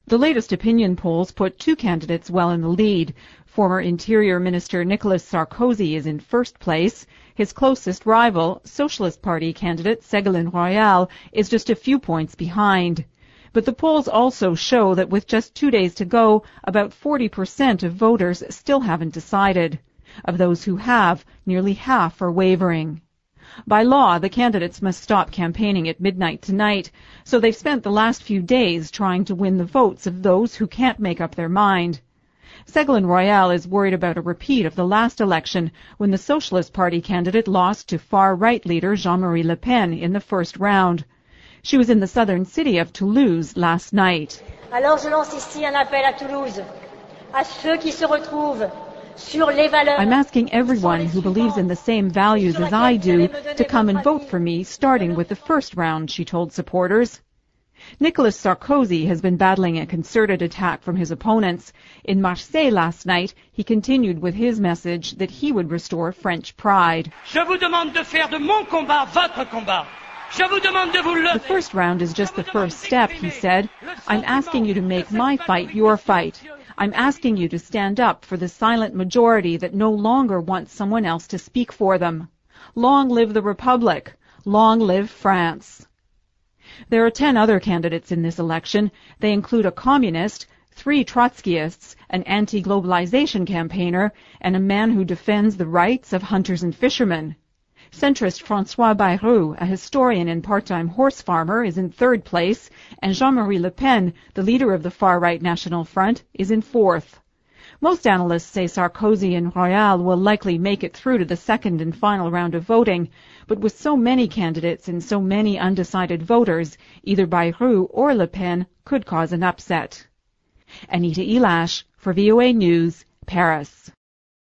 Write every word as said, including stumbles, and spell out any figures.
The latest opinion polls put two candidates well in the lead. Former Interior Minister Nicolas Sarkozy is in first place. His closest rival, Socialist Party candidate Ségolène Royal, is just a few points behind. But the polls also show that with just two days to go, about forty percent of voters still haven't decided. Of those who have, nearly half are wavering. By law, the candidates must stop campaigning at midnight tonight, so they've spent the last few days trying to win the votes of those who can't make up their mind. Ségolène Royal is worried about a repeat of the last election when the Socialist Party candidate lost to far-right leader Jean-Marie Le Pen in the first round. She was in the southern city of Toulouse last night. Alors je lance ici un appel à Toulouse, à ceux qui se retrouvent sur les valeurs. I'm asking everyone who believes in the same values as I do to come and vote for me, starting with the first round, she told supporters. Nicolas Sarkozy has been battling a concerted attack from his opponents. In Marseille last night, he continued with his message that he would restore French pride. Je vous demande de faire de mon combat votre combat. Je vous demande de vous lever. The first round is just the first step, he said. I'm asking you to make my fight your fight. I'm asking you to stand up for the silent majority that no longer wants someone else to speak for them. Long live the Republic. Long live France. There are ten other candidates in this election. They include a communist, three Trotskyists, an anti-globalization campaigner, and a man who defends the rights of hunters and fishermen. Centrist François Bayrou, a historian and part-time horse farmer, is in third place, and Jean-Marie Le Pen, the leader of the far-right National Front, is in fourth. Most analysts say Sarkozy and Royal will likely make it through to the second and final round of voting, but with so many candidates and so many undecided voters, either Bayrou or Le Pen could cause an upset. Anita Elash for V O A News, Paris.